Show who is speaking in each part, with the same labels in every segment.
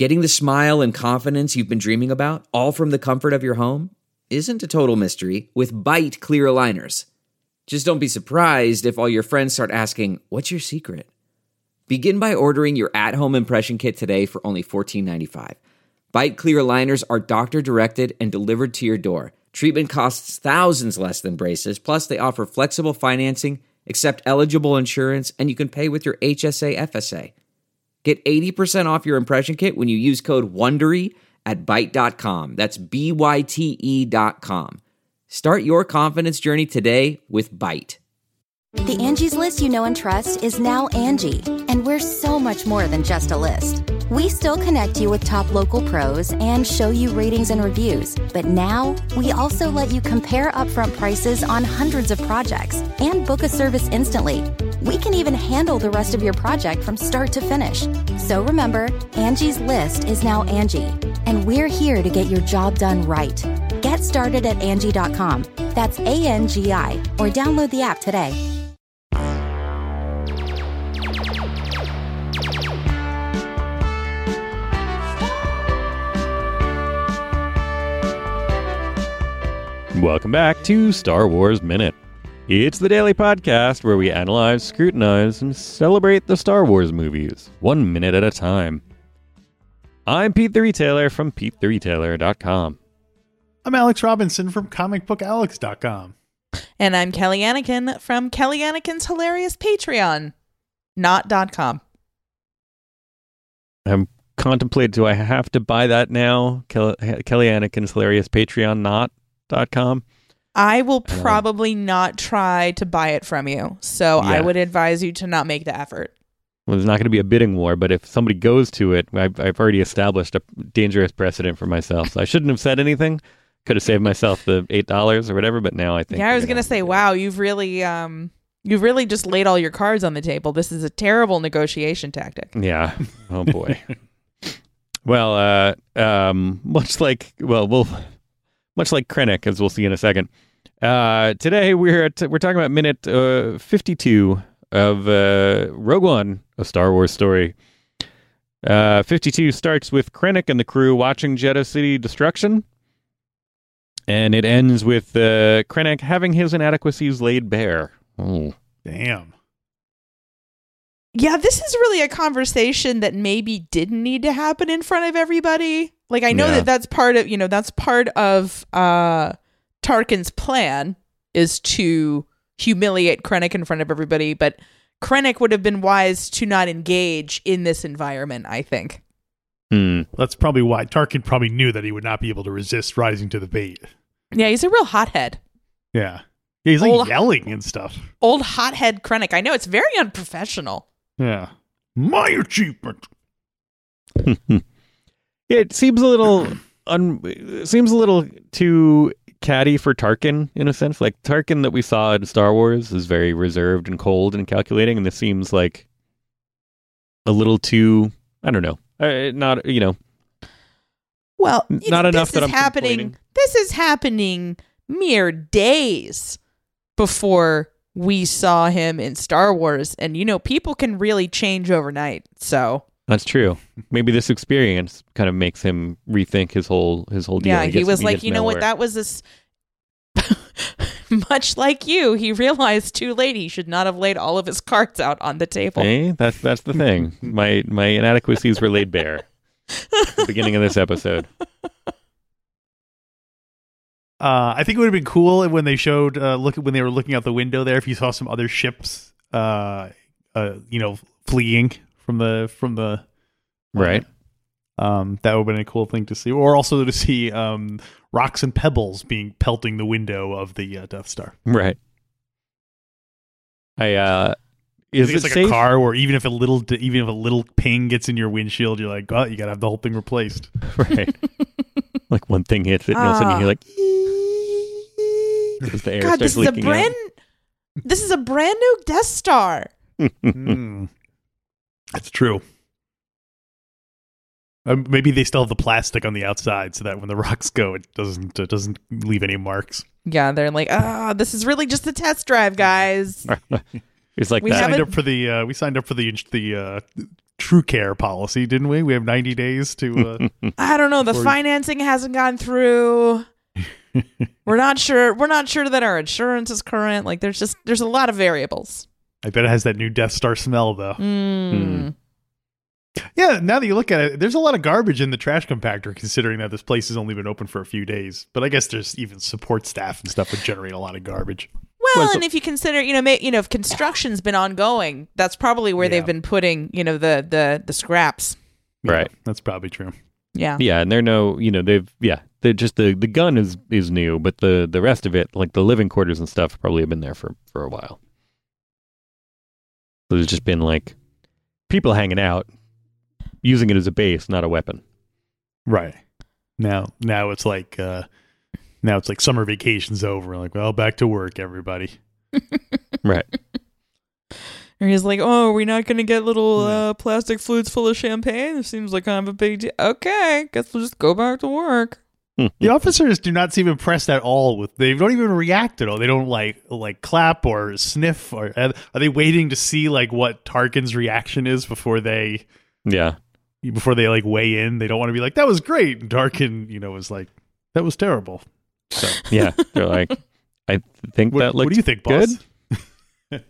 Speaker 1: Getting the smile and confidence you've been dreaming about, all from the comfort of your home, isn't a total mystery with Byte clear aligners. Just don't be surprised if all your friends start asking, "What's your secret?" Begin by ordering your at-home impression kit today for only $14.95. Byte clear aligners are doctor-directed and delivered to your door. Treatment costs thousands less than braces, plus they offer flexible financing, accept eligible insurance, and you can pay with your HSA FSA. Get 80% off your impression kit when you use code WONDERY at Byte.com. That's BYTE.com. Start your confidence journey today with Byte.
Speaker 2: The Angie's List you know and trust is now Angie, and we're so much more than just a list. We still connect you with top local pros and show you ratings and reviews, but now we also let you compare upfront prices on hundreds of projects and book a service instantly. We can even handle the rest of your project from start to finish. So remember, Angie's List is now Angie, and we're here to get your job done right. Get started at Angie.com. That's ANGI, or download the app today.
Speaker 3: Welcome back to Star Wars Minute. It's the daily podcast where we analyze, scrutinize, and celebrate the Star Wars movies, 1 minute at a time. I'm Pete the Retailer from PeteTheRetailer.com.
Speaker 4: I'm Alex Robinson from ComicBookAlex.com.
Speaker 5: And I'm Kelly Anakin from Kelly Anakin's Hilarious Patreon, not.com.
Speaker 3: I'm contemplating, do I have to buy that now? Kelly Anakin's Hilarious Patreon, not.com.
Speaker 5: I will probably not try to buy it from you, so
Speaker 3: Yeah.
Speaker 5: I would advise you to not make the effort.
Speaker 3: Well, there's not going to be a bidding war, but if somebody goes to it, I've already established a dangerous precedent for myself. So I shouldn't have said anything. Could have saved myself the $8 or whatever, but now I think...
Speaker 5: Yeah, I was going to say, wow, you've really just laid all your cards on the table. This is a terrible negotiation tactic.
Speaker 3: Yeah. Oh, boy. Well, much like Krennic, as we'll see in a second. Today we're talking about minute 52 of Rogue One, a Star Wars story. 52 starts with Krennic and the crew watching Jedha City destruction, and it ends with Krennic having his inadequacies laid bare. Oh,
Speaker 4: damn.
Speaker 5: Yeah, this is really a conversation that maybe didn't need to happen in front of everybody. Like, I know that's part of Tarkin's plan is to humiliate Krennic in front of everybody, but Krennic would have been wise to not engage in this environment, I think.
Speaker 4: That's probably why Tarkin probably knew that he would not be able to resist rising to the bait.
Speaker 5: Yeah, he's a real hothead.
Speaker 4: Yeah. He's like yelling and stuff.
Speaker 5: Old hothead Krennic. I know, it's very unprofessional.
Speaker 4: Yeah. My achievement.
Speaker 3: It seems a little too catty for Tarkin in a sense. Like Tarkin that we saw in Star Wars is very reserved and cold and calculating, and this seems like a little too, I don't know, not, you know.
Speaker 5: Well,
Speaker 3: not enough that I'm complaining.
Speaker 5: This is happening mere days before we saw him in Star Wars, and you know, people can really change overnight. So
Speaker 3: that's true. Maybe this experience kind of makes him rethink his whole deal.
Speaker 5: Yeah, he was like, you know what, that was this. Much like you, he realized too late he should not have laid all of his cards out on the table.
Speaker 3: Hey, that's the thing. My inadequacies were laid bare at the beginning of this episode.
Speaker 4: I think it would have been cool when they showed when they were looking out the window there. If you saw some other ships, fleeing from the
Speaker 3: right.
Speaker 4: That would have been a cool thing to see, or also to see rocks and pebbles being pelting the window of the Death Star.
Speaker 3: Right. Is it
Speaker 4: it's like
Speaker 3: safe?
Speaker 4: a car where even if a little ping gets in your windshield, you're like, oh, you gotta have the whole thing replaced.
Speaker 3: Right. Like one thing hits it, and all of a sudden you hear like, as the air
Speaker 5: God,
Speaker 3: starts leaking out.
Speaker 5: This is a brand new Death Star.
Speaker 4: That's true. Maybe they still have the plastic on the outside so that when the rocks go, it doesn't leave any marks.
Speaker 5: Yeah, they're like, this is really just a test drive, guys.
Speaker 3: It's like
Speaker 4: we signed up for the True Care policy, didn't we? We have 90 days to.
Speaker 5: I don't know. The
Speaker 4: Before-
Speaker 5: financing hasn't gone through. We're not sure. We're not sure that our insurance is current. Like, there's a lot of variables.
Speaker 4: I bet it has that new Death Star smell, though.
Speaker 5: Mm.
Speaker 4: Yeah, now that you look at it, there's a lot of garbage in the trash compactor, considering that this place has only been open for a few days. But I guess there's even support staff and stuff would generate a lot of garbage.
Speaker 5: Well, and if you consider, if construction's been ongoing, that's probably where they've been putting, the scraps.
Speaker 3: Right.
Speaker 4: Yeah, that's probably true.
Speaker 5: Yeah.
Speaker 3: Yeah, and they're just the gun is new, but the rest of it, like the living quarters and stuff, probably have been there for a while. So there's just been like people hanging out, using it as a base, not a weapon.
Speaker 4: Right. Now it's like summer vacation's over. Like, well, back to work, everybody.
Speaker 3: Right.
Speaker 5: And he's like, "Oh, are we not going to get little plastic flutes full of champagne? It seems like kind of a big deal. Okay, guess we'll just go back to work."
Speaker 4: The officers do not seem impressed at all with. They don't even react at all. They don't like clap or sniff. Or are they waiting to see like what Tarkin's reaction is before they like weigh in? They don't want to be like, "That was great." And Tarkin, was like, "That was terrible." So
Speaker 3: Yeah, they're like, I think that looks
Speaker 4: what do you think,
Speaker 3: good.
Speaker 4: boss?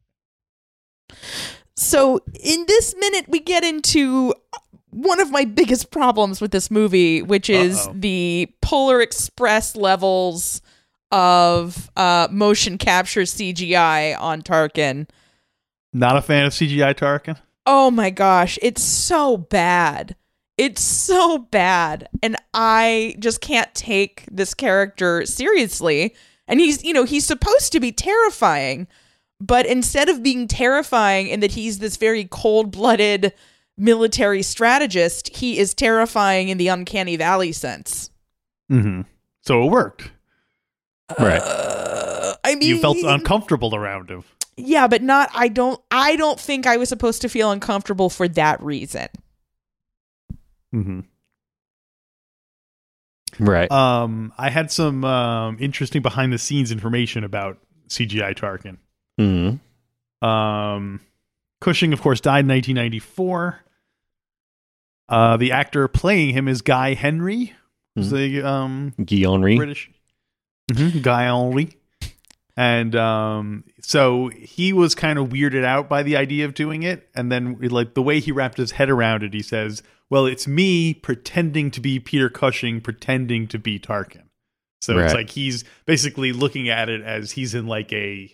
Speaker 5: So in this minute, we get into one of my biggest problems with this movie, which is the Polar Express levels of motion capture CGI on Tarkin.
Speaker 4: Not a fan of CGI Tarkin.
Speaker 5: Oh my gosh, it's so bad. It's so bad. And I just can't take this character seriously. And he's supposed to be terrifying, but instead of being terrifying in that he's this very cold-blooded military strategist, he is terrifying in the uncanny valley sense.
Speaker 4: Mm-hmm. So it worked.
Speaker 3: Right.
Speaker 5: I mean,
Speaker 4: You felt uncomfortable around him.
Speaker 5: Yeah, but not. I don't think I was supposed to feel uncomfortable for that reason.
Speaker 4: Mm-hmm.
Speaker 3: Right.
Speaker 4: I had some interesting behind the scenes information about CGI Tarkin.
Speaker 3: Mm-hmm.
Speaker 4: Cushing, of course, died in 1994. The actor playing him is Guy Henry, who's the
Speaker 3: Guy Henry.
Speaker 4: British Guy Henry. And so he was kind of weirded out by the idea of doing it. And then like the way he wrapped his head around it, he says, "Well, it's me pretending to be Peter Cushing, pretending to be Tarkin." So It's like he's basically looking at it as he's in like a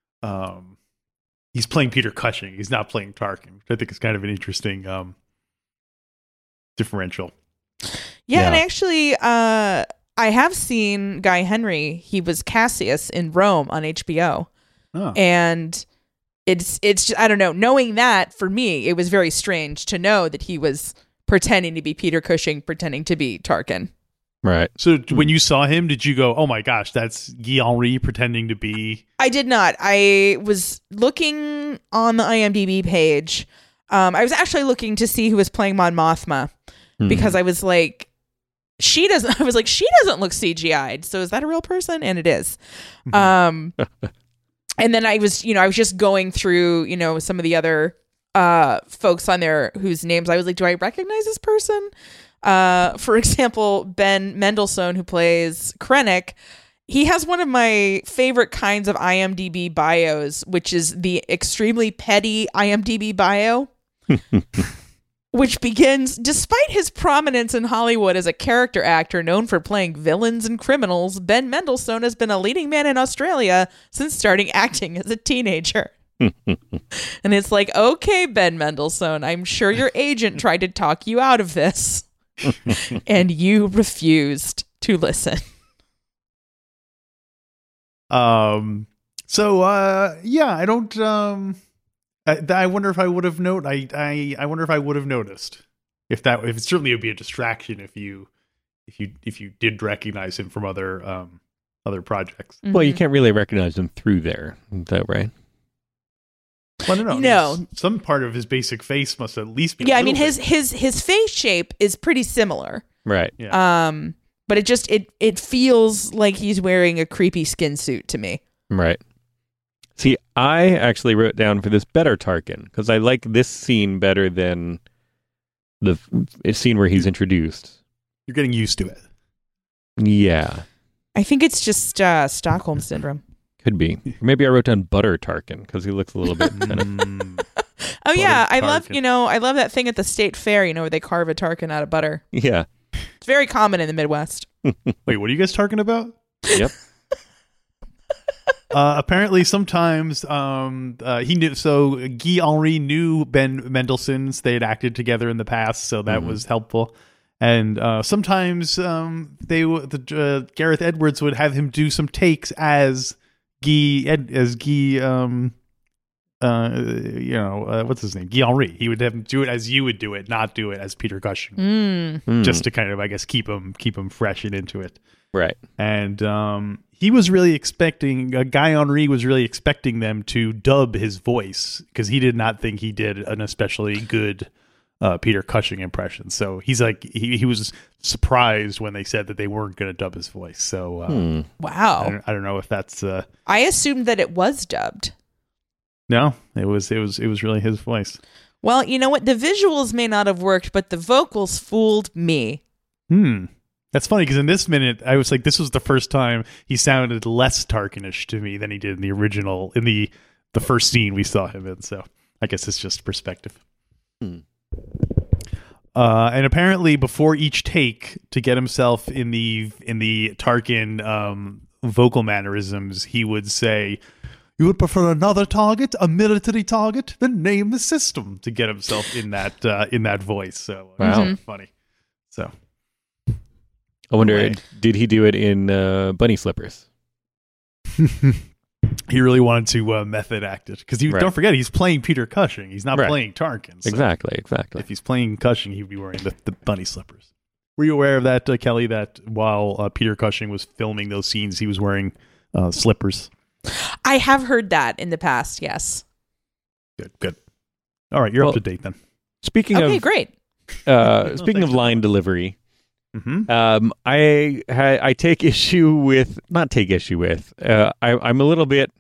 Speaker 4: he's playing Peter Cushing. He's not playing Tarkin, which I think is kind of an interesting differential.
Speaker 5: Yeah, and actually, I have seen Guy Henry. He was Cassius in Rome on HBO.
Speaker 4: Oh.
Speaker 5: And it's just, I don't know, knowing that, for me, it was very strange to know that he was pretending to be Peter Cushing, pretending to be Tarkin.
Speaker 3: Right.
Speaker 4: So when you saw him, did you go, "Oh my gosh, that's Guy Henry pretending to be"?
Speaker 5: I did not. I was looking on the IMDb page. I was actually looking to see who was playing Mon Mothma because I was like, she doesn't look CGI'd. So is that a real person? And it is. And then I was just going through, some of the other folks on there whose names I was like, do I recognize this person? For example, Ben Mendelsohn, who plays Krennic, he has one of my favorite kinds of IMDb bios, which is the extremely petty IMDb bio, which begins, "Despite his prominence in Hollywood as a character actor known for playing villains and criminals, Ben Mendelsohn has been a leading man in Australia since starting acting as a teenager." And it's like, okay, Ben Mendelsohn, I'm sure your agent tried to talk you out of this. And you refused to listen.
Speaker 4: I don't. I wonder if I would have I wonder if I would have noticed if it certainly would be a distraction if you did recognize him from other projects.
Speaker 3: Well, you can't really recognize him through there. Is that right?
Speaker 4: Well, no.
Speaker 5: No.
Speaker 4: Some part of his basic face must at least be.
Speaker 5: Yeah, I mean his face shape is pretty similar.
Speaker 3: Right.
Speaker 4: Yeah.
Speaker 5: But it feels like he's wearing a creepy skin suit to me.
Speaker 3: Right. See, I actually wrote down for this better Tarkin because I like this scene better than the scene where he's introduced.
Speaker 4: You're getting used to it.
Speaker 3: Yeah,
Speaker 5: I think it's just Stockholm syndrome.
Speaker 3: could be. Or maybe I wrote down butter Tarkin because he looks a little bit kind of.
Speaker 5: Oh yeah, I
Speaker 4: Tarkin.
Speaker 5: love that thing at the state fair, where they carve a Tarkin out of butter.
Speaker 3: Yeah.
Speaker 5: It's very common in the Midwest.
Speaker 4: Wait, what are you guys talking about?
Speaker 3: Yep.
Speaker 4: Apparently, sometimes he knew. So Guy Henry knew Ben Mendelsohn's. They had acted together in the past, so that was helpful. And sometimes Gareth Edwards would have him do some takes as what's his name? Guy Henry. He would have him do it as you would do it, not do it as Peter Cushing, just to kind of, I guess, keep him fresh and into it.
Speaker 3: Right.
Speaker 4: And he was really expecting, Guy Henry was really expecting them to dub his voice because he did not think he did an especially good Peter Cushing impression. So he's like, he was surprised when they said that they weren't going to dub his voice. So
Speaker 5: Wow.
Speaker 4: I don't know if that's
Speaker 5: I assumed that it was dubbed.
Speaker 4: no, it was really his voice.
Speaker 5: Well, you know what? The visuals may not have worked, but the vocals fooled me.
Speaker 4: That's funny because in this minute, I was like, this was the first time he sounded less Tarkinish to me than he did in the original, in the first scene we saw him in. So I guess it's just perspective. And apparently, before each take, to get himself in the Tarkin vocal mannerisms, he would say, "You would prefer another target, a military target? Then name the system." To get himself in that voice. So
Speaker 3: Wow.
Speaker 4: funny. So.
Speaker 3: I wonder,
Speaker 4: Anyway.
Speaker 3: did he do it in bunny slippers?
Speaker 4: He really wanted to method act it because
Speaker 3: Right.
Speaker 4: don't forget he's playing Peter Cushing. He's not
Speaker 3: Right.
Speaker 4: playing Tarkin. So
Speaker 3: Exactly.
Speaker 4: if he's playing Cushing, he'd be wearing the bunny slippers. Were you aware of that, Kelly? That while Peter Cushing was filming those scenes, he was wearing slippers.
Speaker 5: I have heard that in the past, yes.
Speaker 4: Good. All right, you're
Speaker 3: Well,
Speaker 4: up to date then.
Speaker 3: Speaking
Speaker 5: Okay,
Speaker 3: of
Speaker 5: great.
Speaker 3: speaking of line delivery,
Speaker 4: Mm-hmm.
Speaker 3: I take issue with I'm a little bit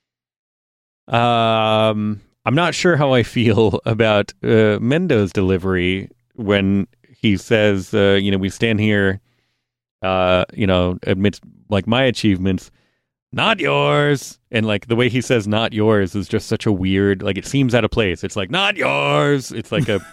Speaker 3: I'm not sure how I feel about Mendo's delivery when he says we stand here amidst like my achievements, not yours, and like the way he says not yours is just such a weird, like, it seems out of place. It's like, not yours. It's like a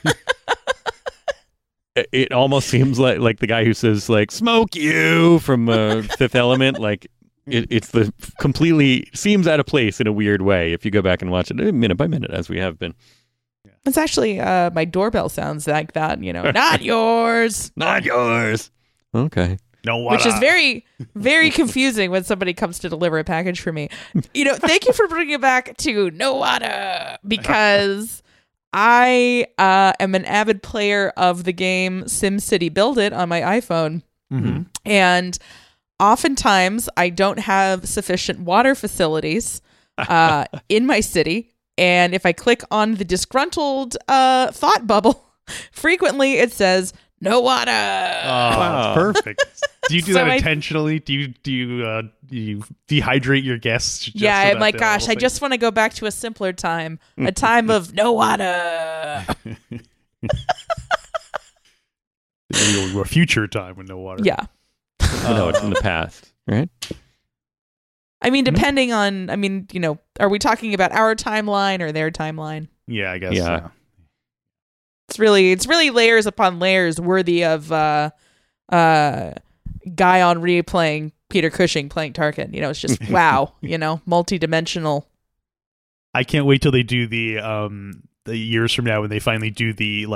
Speaker 3: it almost seems like the guy who says like "smoke you" from Fifth Element. Like it's the completely seems out of place in a weird way if you go back and watch it minute by minute as we have been.
Speaker 5: It's actually my doorbell sounds like that. Not yours,
Speaker 3: Not yours. Okay.
Speaker 4: No,
Speaker 5: which is very, very confusing when somebody comes to deliver a package for me. Thank you for bringing it back to Nowata because I am an avid player of the game SimCity Build It on my iPhone.
Speaker 4: Mm-hmm.
Speaker 5: And oftentimes I don't have sufficient water facilities in my city. And if I click on the disgruntled thought bubble, frequently it says, no water.
Speaker 4: Wow, that's perfect. Do you do
Speaker 5: So
Speaker 4: that
Speaker 5: I-
Speaker 4: intentionally? Do you dehydrate your guests? Just
Speaker 5: Yeah,
Speaker 4: so
Speaker 5: I'm
Speaker 4: that
Speaker 5: like,
Speaker 4: they'll
Speaker 5: gosh, I
Speaker 4: think-
Speaker 5: just want to go back to a simpler time, a time of no water.
Speaker 4: your future time with no water.
Speaker 5: Yeah.
Speaker 3: No, it's in the past, right?
Speaker 5: I mean, depending on, are we talking about our timeline or their timeline?
Speaker 4: Yeah, I guess.
Speaker 3: Yeah.
Speaker 5: It's really layers upon layers worthy of Guy Henry playing Peter Cushing playing Tarkin. It's just wow, multi-dimensional.
Speaker 4: I can't wait till they do the years from now when they finally do the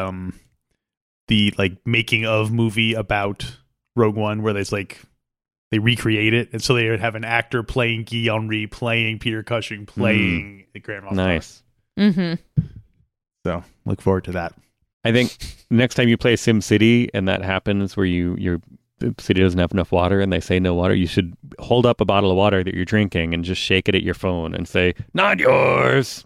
Speaker 4: making of movie about Rogue One where there's like they recreate it, and so they would have an actor playing Guy Henry, playing Peter Cushing, playing the Grand Moff
Speaker 3: Nice.
Speaker 5: Mm-hmm.
Speaker 4: So look forward to that.
Speaker 3: I think next time you play SimCity and that happens where the city doesn't have enough water and they say no water, you should hold up a bottle of water that you're drinking and just shake it at your phone and say, not yours.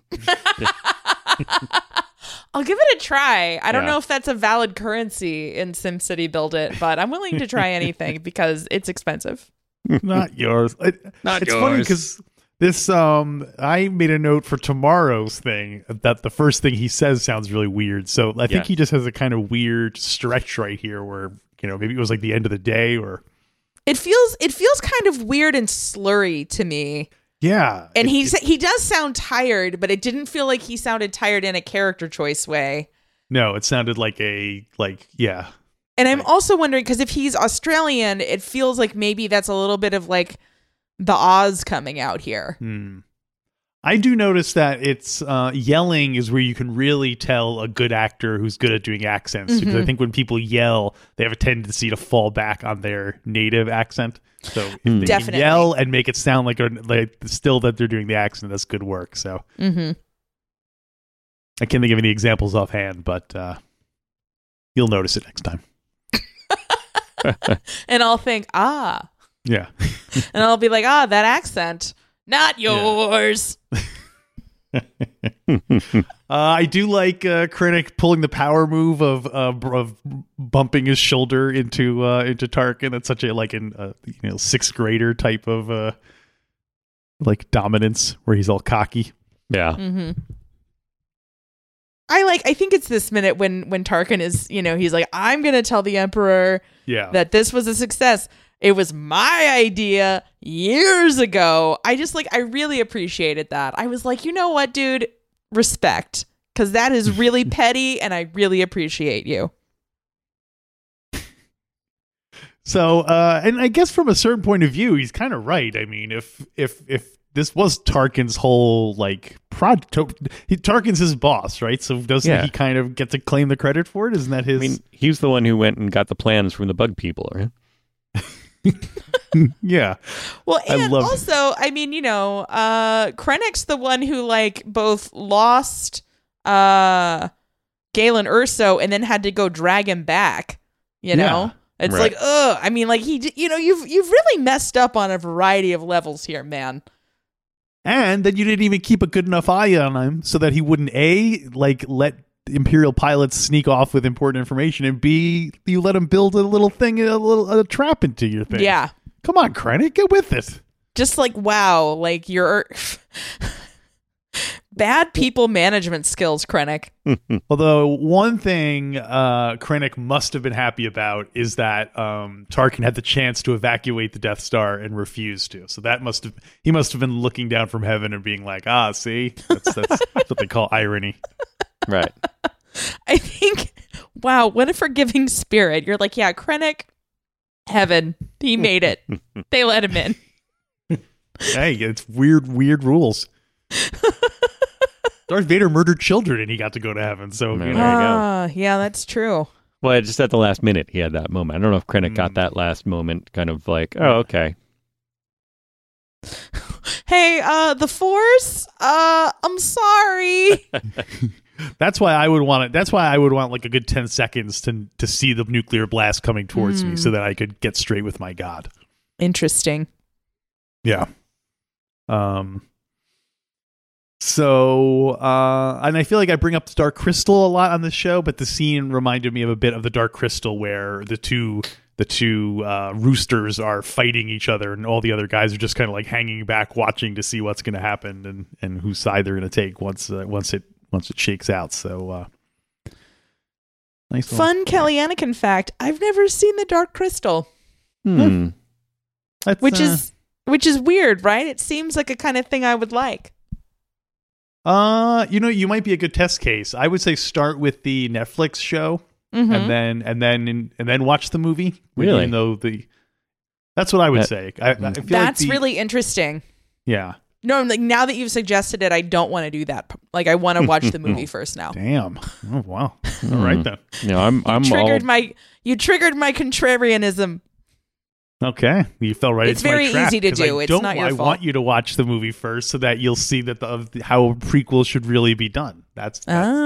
Speaker 5: I'll give it a try. I don't
Speaker 3: Yeah.
Speaker 5: know if that's a valid currency in SimCity Build It, but I'm willing to try anything because it's expensive.
Speaker 4: Not yours.
Speaker 3: Not
Speaker 4: It's funny
Speaker 3: yours.
Speaker 4: because This I made a note for tomorrow's thing that the first thing he says sounds really weird. So I think he just has a kind of weird stretch right here where, maybe it was like the end of the day or
Speaker 5: It feels kind of weird and slurry to me.
Speaker 4: yeah.
Speaker 5: And he does sound tired, but it didn't feel like he sounded tired in a character choice way.
Speaker 4: No, it sounded like yeah.
Speaker 5: And I'm also wondering, because if he's Australian, it feels like maybe that's a little bit of like the Oz coming out here.
Speaker 4: I do notice that it's yelling is where you can really tell a good actor who's good at doing accents. Because I think when people yell, they have a tendency to fall back on their native accent. So if they can yell and make it sound like still that they're doing the accent, that's good work. So I can't think of any examples offhand, but you'll notice it next time.
Speaker 5: And I'll think, ah.
Speaker 4: Yeah.
Speaker 5: And I'll be like, that accent, not yours.
Speaker 4: I do like Krennic pulling the power move of bumping his shoulder into Tarkin. That's such a sixth grader type of dominance where he's all cocky.
Speaker 3: Yeah.
Speaker 5: I think it's this minute when Tarkin is, he's like, I'm gonna tell the Emperor that this was a success. It was my idea years ago. I really appreciated that. I was like, you know what, dude? Respect. Because that is really petty, and I really appreciate you.
Speaker 4: So, and I guess from a certain point of view, he's kind of right. I mean, if this was Tarkin's whole project, Tarkin's his boss, right? So doesn't he kind of get to claim the credit for it? Isn't that his?
Speaker 3: I mean, he's the one who went and got the plans from the bug people, right?
Speaker 4: Yeah.
Speaker 5: Well, and also, I mean, Krennic's the one who both lost Galen Erso and then had to go drag him back. It's
Speaker 3: right.
Speaker 5: I mean, you've really messed up on a variety of levels here, man.
Speaker 4: And then you didn't even keep a good enough eye on him so that he wouldn't let Imperial pilots sneak off with important information, and B, you let him build a little thing, a trap into your thing.
Speaker 5: Yeah.
Speaker 4: Come on, Krennic, get with it.
Speaker 5: Just wow, you're bad people management skills, Krennic.
Speaker 4: Although one thing Krennic must have been happy about is that Tarkin had the chance to evacuate the Death Star and refused to. So he must have been looking down from heaven and being like, see, that's what they call irony.
Speaker 3: Right.
Speaker 5: I think, wow, what a forgiving spirit. You're like, yeah, Krennic, heaven, he made it. They let him in.
Speaker 4: Hey, it's weird rules. Darth Vader murdered children and he got to go to heaven. So
Speaker 3: there you go.
Speaker 5: Yeah, that's true.
Speaker 3: Well, just at the last minute, he had that moment. I don't know if Krennic got that last moment kind of okay.
Speaker 5: Hey, the Force, I'm sorry.
Speaker 4: That's why I would want it. That's why I would want a good 10 seconds to see the nuclear blast coming towards me so that I could get straight with my God.
Speaker 5: Interesting.
Speaker 4: Yeah. So, and I feel like I bring up the Dark Crystal a lot on this show, but the scene reminded me of a bit of the Dark Crystal where the two roosters are fighting each other and all the other guys are just kind of hanging back watching to see what's going to happen and whose side they're going to take once it shakes out. So nice
Speaker 5: fun Kelly Anakin fact, I've never seen the Dark Crystal. Which is weird, right? It seems like a kind of thing I would like.
Speaker 4: You might be a good test case. I would say start with the Netflix show and then watch the movie.
Speaker 3: Really?
Speaker 4: Even though that's what I would say. I feel
Speaker 5: that's really interesting.
Speaker 4: Yeah.
Speaker 5: No, now that you've suggested it, I don't want to do that. I want to watch the movie first now.
Speaker 4: Damn. Oh wow. All right then.
Speaker 5: You triggered my contrarianism.
Speaker 4: Okay, you fell right.
Speaker 5: It's very easy to do. It's not your fault.
Speaker 4: I want you to watch the movie first so that you'll see that how prequels should really be done. That's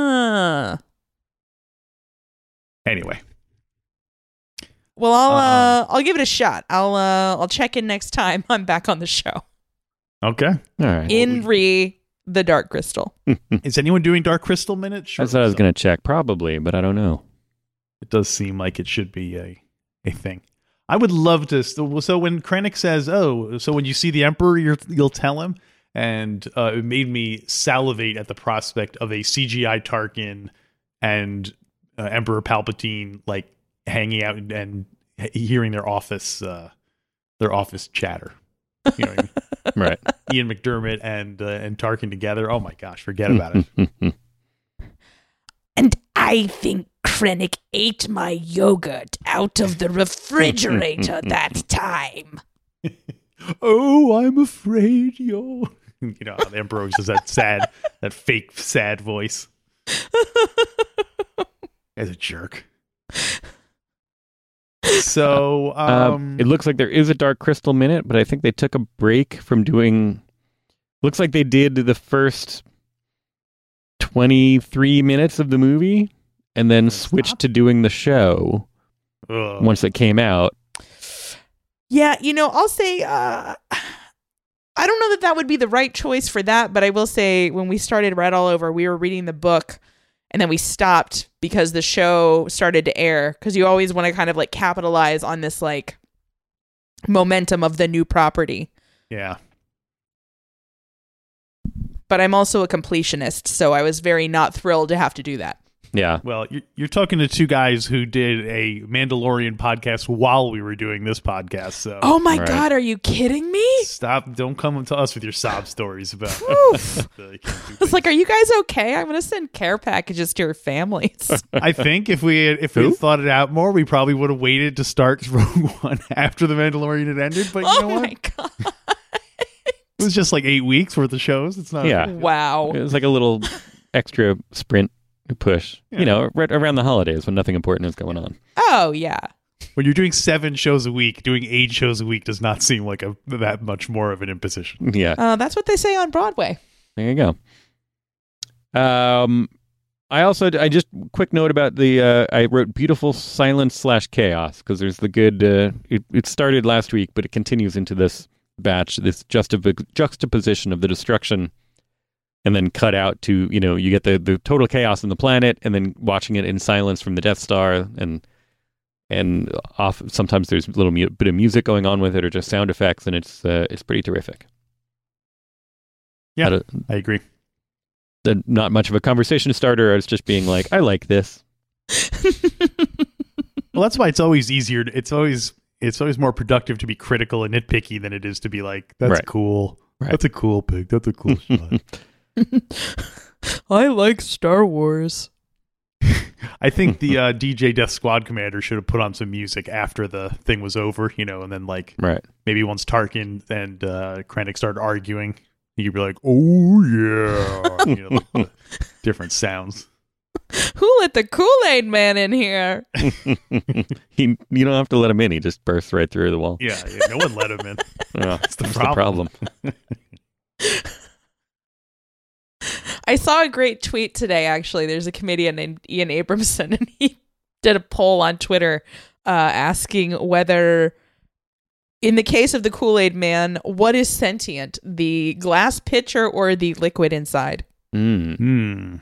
Speaker 4: Anyway.
Speaker 5: Well, I'll give it a shot. I'll check in next time I'm back on the show.
Speaker 4: Okay.
Speaker 3: All right.
Speaker 5: The Dark Crystal.
Speaker 4: Is anyone doing Dark Crystal minute? Sure.
Speaker 3: That's what I was going to check. Probably, but I don't know.
Speaker 4: It does seem like it should be a thing. I would love to. So when Krennic says, "Oh, so when you see the Emperor, you'll tell him," and it made me salivate at the prospect of a CGI Tarkin and Emperor Palpatine like hanging out and hearing their office chatter. You know what I mean?
Speaker 3: Right.
Speaker 4: Ian McDermott and Tarkin together. Oh my gosh, forget about it.
Speaker 5: And I think Krennic ate my yogurt out of the refrigerator that time.
Speaker 4: Oh, I'm afraid you know how the Emperor always does that fake sad voice. As a jerk. So
Speaker 3: it looks like there is a Dark Crystal minute, but I think they took a break from doing. Looks like they did the first 23 minutes of the movie and then switched to doing the show once it came out.
Speaker 5: Yeah, I'll say I don't know that would be the right choice for that, but I will say when we started Red All Over, we were reading the book and then we stopped because the show started to air, because you always want to kind of like capitalize on this like momentum of the new property.
Speaker 4: Yeah.
Speaker 5: But I'm also a completionist, so I was very not thrilled to have to do that.
Speaker 3: Yeah.
Speaker 4: Well, you're talking to two guys who did a Mandalorian podcast while we were doing this podcast. So,
Speaker 5: oh my God, are you kidding me?
Speaker 4: Stop! Don't come to us with your sob stories about.
Speaker 5: It's like, are you guys okay? I'm going to send care packages to your families.
Speaker 4: I think if we had thought it out more, we probably would have waited to start Rogue One after the Mandalorian had ended. But you know what?
Speaker 5: My God.
Speaker 4: It was just like 8 weeks worth of shows. It's not.
Speaker 3: Yeah.
Speaker 5: Wow.
Speaker 3: It was like a little extra sprint push, right around the holidays when nothing important is going on.
Speaker 5: Oh, yeah.
Speaker 4: When you're doing 7 shows a week, doing 8 shows a week does not seem like that much more of an imposition.
Speaker 3: Yeah.
Speaker 5: That's what they say on Broadway.
Speaker 3: There you go. I just quick note about the I wrote beautiful silence / chaos, because there's the good it started last week, but it continues into this batch, this juxtaposition of the destruction and then cut out to, you get the total chaos on the planet, and then watching it in silence from the Death Star, and off. Sometimes there's a little bit of music going on with it, or just sound effects, and it's pretty terrific.
Speaker 4: Yeah, I agree.
Speaker 3: Not much of a conversation starter. I was just being like, I like this.
Speaker 4: Well, that's why it's always easier. It's always more productive to be critical and nitpicky than it is to be like, that's cool. Right. That's a cool pick. That's a cool shot.
Speaker 5: I like Star Wars.
Speaker 4: I think the DJ Death Squad commander should have put on some music after the thing was over, and then maybe once Tarkin and Krennic started arguing, you'd be like, oh yeah, different sounds.
Speaker 5: Who let the Kool-Aid Man in here?
Speaker 3: You don't have to let him in. He just bursts right through the wall.
Speaker 4: Yeah, no one let him in.
Speaker 3: That's the problem.
Speaker 5: I saw a great tweet today, actually. There's a comedian named Ian Abramson, and he did a poll on Twitter asking whether, in the case of the Kool-Aid Man, what is sentient, the glass pitcher or the liquid inside?
Speaker 4: Mm-hmm.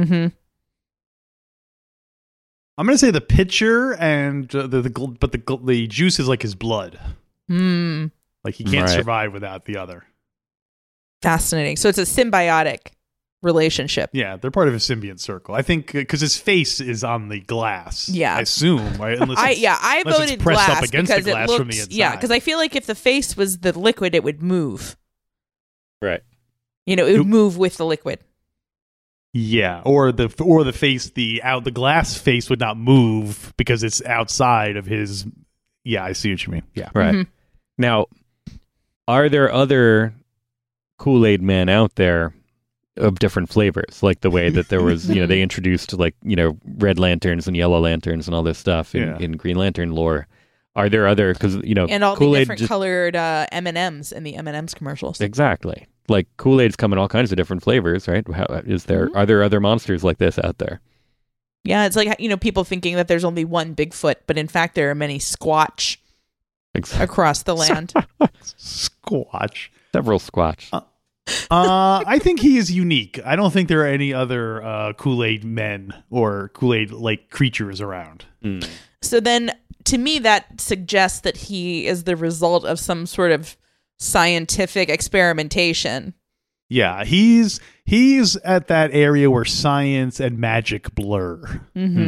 Speaker 4: I'm going to say the pitcher, and the juice is like his blood. Like he can't survive without the other.
Speaker 5: Fascinating. So it's a symbiotic relationship.
Speaker 4: Yeah, they're part of a symbiont circle. I think because his face is on the glass.
Speaker 5: Yeah,
Speaker 4: I assume. Right?
Speaker 5: I voted
Speaker 4: pressed
Speaker 5: glass
Speaker 4: up against
Speaker 5: because
Speaker 4: the glass
Speaker 5: it looked,
Speaker 4: from the inside.
Speaker 5: Yeah, because I feel like if the face was the liquid, it would move.
Speaker 3: Right.
Speaker 5: It would move with the liquid.
Speaker 4: Yeah, or the face, the glass face would not move because it's outside of his. Yeah, I see what you mean. Yeah,
Speaker 3: right. Mm-hmm. Now, are there other Kool-Aid men out there of different flavors, like the way that there was, they introduced red lanterns and yellow lanterns and all this stuff in Green Lantern lore? Are there other, because
Speaker 5: and all
Speaker 3: Kool-Aid
Speaker 5: the different colored M&Ms in the M&Ms commercials?
Speaker 3: Exactly. Like Kool-Aid's come in all kinds of different flavors, right? Are there other monsters like this out there?
Speaker 5: Yeah, it's like people thinking that there's only one Bigfoot, but in fact there are many Squatch across the land.
Speaker 4: Squatch.
Speaker 3: Several Squatch.
Speaker 4: I think he is unique. I don't think there are any other Kool-Aid men or Kool-Aid like creatures around.
Speaker 5: So then, to me, that suggests that he is the result of some sort of scientific experimentation.
Speaker 4: Yeah, he's at that area where science and magic blur.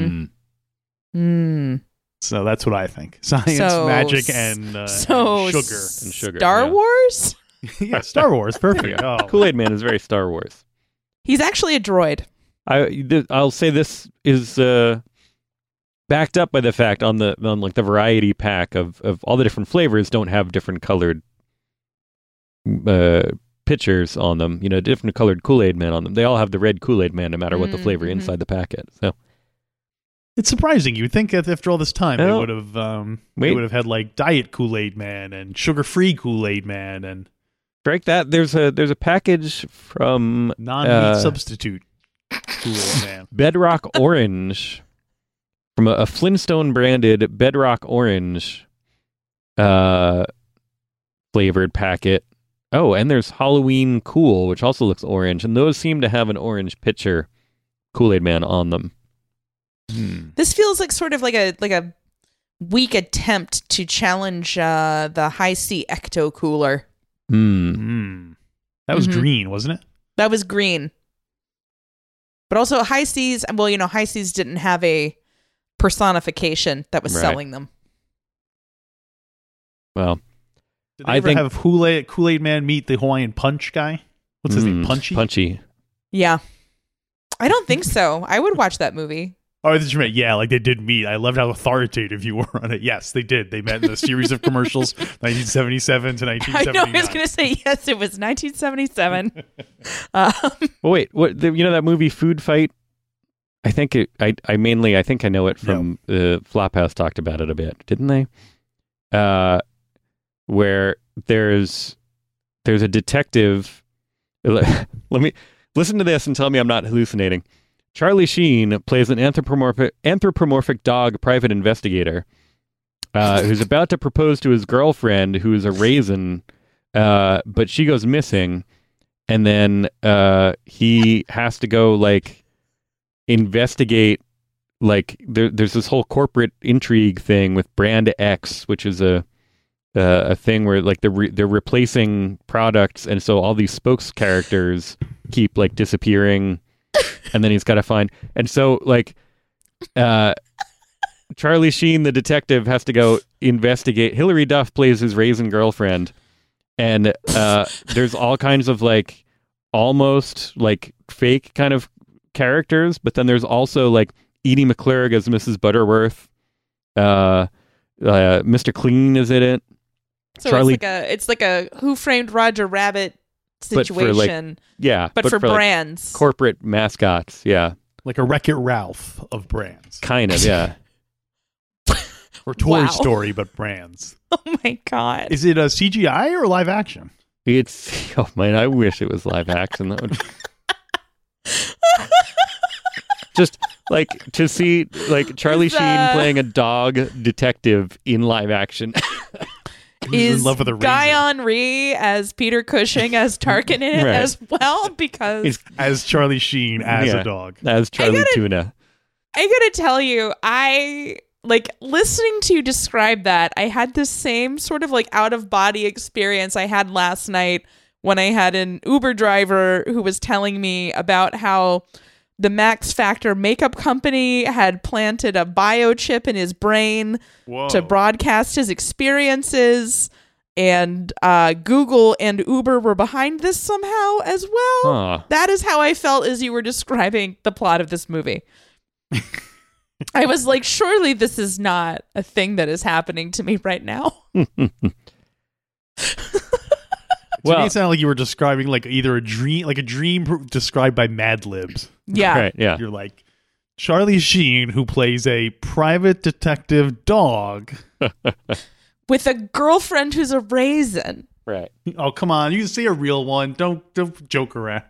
Speaker 4: So that's what I think. Science, magic, and sugar.
Speaker 5: Star Wars?
Speaker 4: Yeah, Star Wars. Perfect. Oh.
Speaker 3: Kool-Aid Man is very Star Wars.
Speaker 5: He's actually a droid.
Speaker 3: I'll say this is backed up by the fact on the variety pack of all the different flavors don't have different colored pictures on them. You know, different colored Kool-Aid Man on them. They all have the red Kool-Aid Man, no matter what the flavor inside the packet. So
Speaker 4: it's surprising. You would think that after all this time, they would have had like Diet Kool-Aid Man and sugar-free Kool-Aid Man and
Speaker 3: strike that. There's a package from
Speaker 4: non-meat substitute Kool-Aid Man.
Speaker 3: Bedrock Orange, from a Flintstone branded Bedrock Orange flavored packet. Oh, and there's Halloween Cool, which also looks orange, and those seem to have an orange picture Kool-Aid Man on them.
Speaker 5: This feels like sort of like a weak attempt to challenge the High C Ecto Cooler.
Speaker 4: That was green, wasn't it?
Speaker 5: That was green. But also High C's, well, you know, High C's didn't have a personification that was selling them.
Speaker 3: Well,
Speaker 4: did they ever have Kool-Aid Man meet the Hawaiian Punch guy? What's his name? Punchy?
Speaker 5: Yeah. I don't think so. I would watch that movie.
Speaker 4: Oh, that's right. Yeah, like they did meet. I loved how authoritative you were on it. Yes, they did. They met in a series of commercials, 1977 to 1979.
Speaker 5: I know. I was going to say yes. It was 1977.
Speaker 3: Wait, what? You know that movie Food Fight? I think I think I know it from Flophouse talked about it a bit, didn't they? Where there's a detective. Let me listen to this and tell me I'm not hallucinating. Charlie Sheen plays an anthropomorphic dog private investigator who's about to propose to his girlfriend, who is a raisin, but she goes missing, and then he has to go like investigate. Like there's this whole corporate intrigue thing with Brand X, which is a thing where like they're replacing products, and so all these spokes characters keep like disappearing. And then he's got to find, and so like, Charlie Sheen, the detective, has to go investigate. Hilary Duff plays his raisin girlfriend, and there's all kinds of like almost like fake kind of characters, but then there's also like Edie McClurg as Mrs. Butterworth. Mr. Clean is in it.
Speaker 5: So Charlie, it's like a Who Framed Roger Rabbit situation, but for brands,
Speaker 3: like corporate mascots,
Speaker 4: like a Wreck-It Ralph of brands,
Speaker 3: kind of,
Speaker 4: or Toy Story, but brands.
Speaker 5: Oh my god!
Speaker 4: Is it a CGI or live action?
Speaker 3: It's I wish it was live action. That would just like to see like Charlie Sheen playing a dog detective in live action.
Speaker 5: Is
Speaker 4: in love with a
Speaker 5: Guy Henry as Peter Cushing as Tarkin in it as well? Because
Speaker 4: as Charlie Sheen as a dog,
Speaker 3: as Charlie Tuna.
Speaker 5: I gotta tell you, I like listening to you describe that. I had the same sort of like out of body experience I had last night when I had an Uber driver who was telling me about how the Max Factor makeup company had planted a biochip in his brain to broadcast his experiences, and Google and Uber were behind this somehow as well. That is how I felt as you were describing the plot of this movie. I was like, surely this is not a thing that is happening to me right now.
Speaker 4: To me, it sounded like you were describing like either a dream described by Mad Libs.
Speaker 5: Yeah.
Speaker 3: Right, yeah.
Speaker 4: You're like, Charlie Sheen, who plays a private detective dog.
Speaker 5: With a girlfriend who's a raisin.
Speaker 3: Right.
Speaker 4: Oh, come on. You can see a real one. Don't joke around.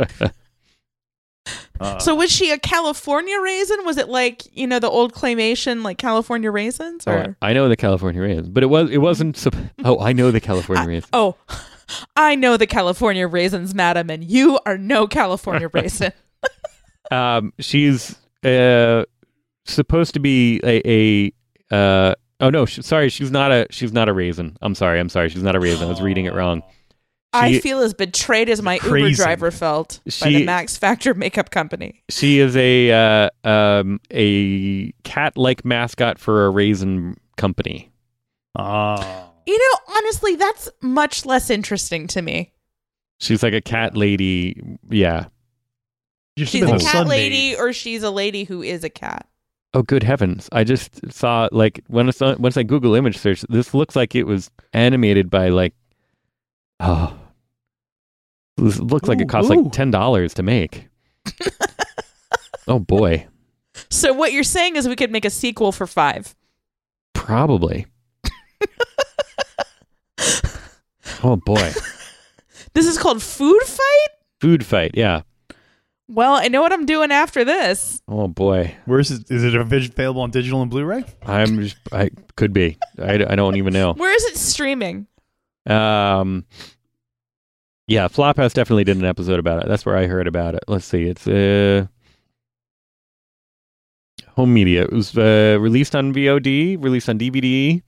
Speaker 5: So was she a California raisin? Was it like, you know, the old claymation, like California raisins? Or
Speaker 3: I know the California raisins, but it wasn't. I know the California raisins.
Speaker 5: I know the California raisins, madam, and you are no California raisin.
Speaker 3: She's supposed to be she's not a raisin. I'm sorry. She's not a raisin. I was reading it wrong.
Speaker 5: I feel as betrayed as my Uber
Speaker 4: Crazy.
Speaker 5: driver felt by the Max Factor makeup company.
Speaker 3: She is a cat-like mascot for a raisin company.
Speaker 4: Oh.
Speaker 5: You know, honestly, that's much less interesting to me.
Speaker 3: She's like a cat lady. Yeah.
Speaker 5: She's a cat lady, or she's a lady who is a cat.
Speaker 3: Oh, good heavens. I just saw, like, once I Google image search, this looks like it was animated by, like, this looks like it costs like $10 to make. Oh, boy.
Speaker 5: So what you're saying is we could make a sequel for $5.
Speaker 3: Probably. Oh, boy.
Speaker 5: This is called Food Fight?
Speaker 3: Food Fight, yeah.
Speaker 5: Well, I know what I'm doing after this.
Speaker 3: Oh, boy.
Speaker 4: Where is it? Is it available on digital and Blu-ray?
Speaker 3: I could be. I don't even know.
Speaker 5: Where is it streaming?
Speaker 3: Yeah, Flophouse definitely did an episode about it. That's where I heard about it. Let's see. It's home media. It was released on VOD, released on DVD.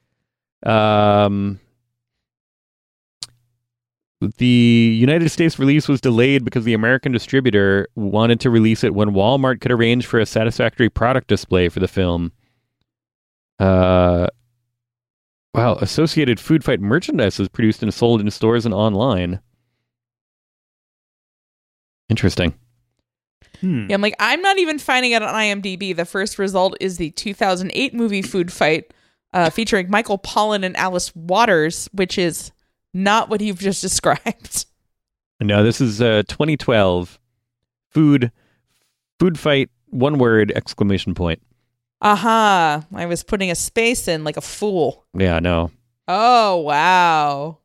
Speaker 3: The United States release was delayed because the American distributor wanted to release it when Walmart could arrange for a satisfactory product display for the film. Wow, Associated Food Fight merchandise was produced and sold in stores and online. Interesting.
Speaker 5: Yeah, I'm like, I'm not even finding it on IMDb. The first result is the 2008 movie Food Fight, featuring Michael Pollan and Alice Waters, which is not what you've just described.
Speaker 3: No, this is 2012. Food Fight, one word, exclamation point.
Speaker 5: Aha. I was putting a space in like a fool.
Speaker 3: Yeah, no.
Speaker 5: Oh, wow.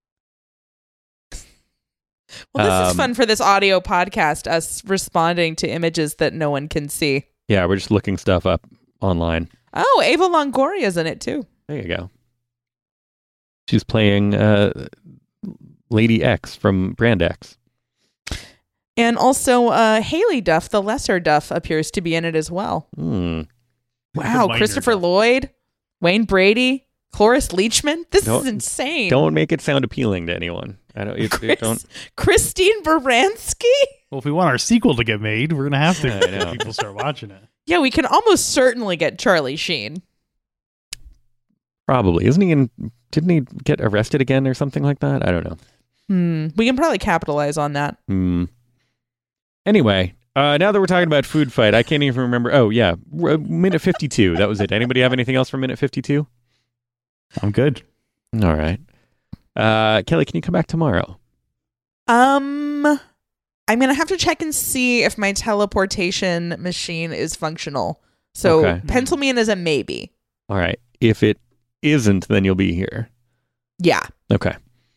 Speaker 5: Well, this is fun for this audio podcast, us responding to images that no one can see.
Speaker 3: Yeah, we're just looking stuff up online.
Speaker 5: Oh, Ava Longoria's in it too.
Speaker 3: There you go. She's playing Lady X from Brand X.
Speaker 5: And also Haley Duff, the lesser Duff, appears to be in it as well. Wow, Christopher Lloyd, Wayne Brady, Cloris Leachman. This is insane.
Speaker 3: Don't make it sound appealing to anyone. I don't. Don't.
Speaker 5: Christine Baranski?
Speaker 4: Well, if we want our sequel to get made, we're gonna have to. If people start watching it.
Speaker 5: Yeah, we can almost certainly get Charlie Sheen.
Speaker 3: Probably. Isn't he didn't he get arrested again or something like that? I don't know.
Speaker 5: We can probably capitalize on that.
Speaker 3: Anyway, now that we're talking about Food Fight, I can't even remember. Oh, yeah. Minute 52. That was it. Anybody have anything else for minute 52?
Speaker 4: I'm good.
Speaker 3: All right. Kelly, can you come back tomorrow?
Speaker 5: I'm going to have to check and see if my teleportation machine is functional. So
Speaker 3: Okay.
Speaker 5: pencil me in as a maybe.
Speaker 3: All right. If it isn't, then you'll be here.
Speaker 5: Yeah.
Speaker 3: Okay.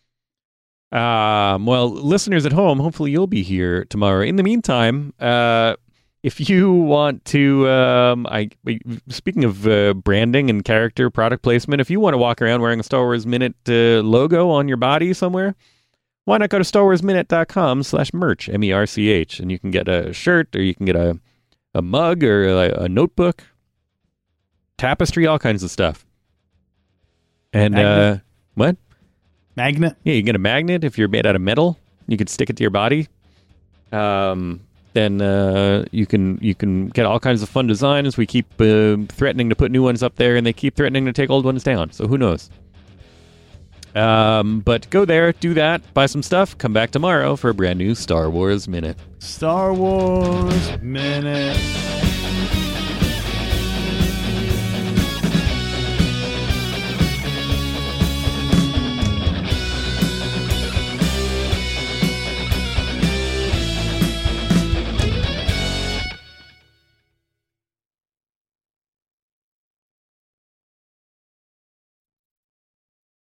Speaker 3: Well, listeners at home, hopefully you'll be here tomorrow. In the meantime, if you want to, speaking of branding and character product placement, if you want to walk around wearing a Star Wars Minute logo on your body somewhere, why not go to StarWarsMinute.com/merch, MERCH, and you can get a shirt, or you can get a mug, or a notebook, tapestry, all kinds of stuff. And
Speaker 4: Magnet.
Speaker 3: what?
Speaker 4: Magnet?
Speaker 3: Yeah, you can get a magnet if you're made out of metal. You could stick it to your body. Then you can get all kinds of fun designs. We keep threatening to put new ones up there, and they keep threatening to take old ones down. So who knows? But go there, do that, buy some stuff, come back tomorrow for a brand new Star Wars Minute.
Speaker 4: Star Wars Minute.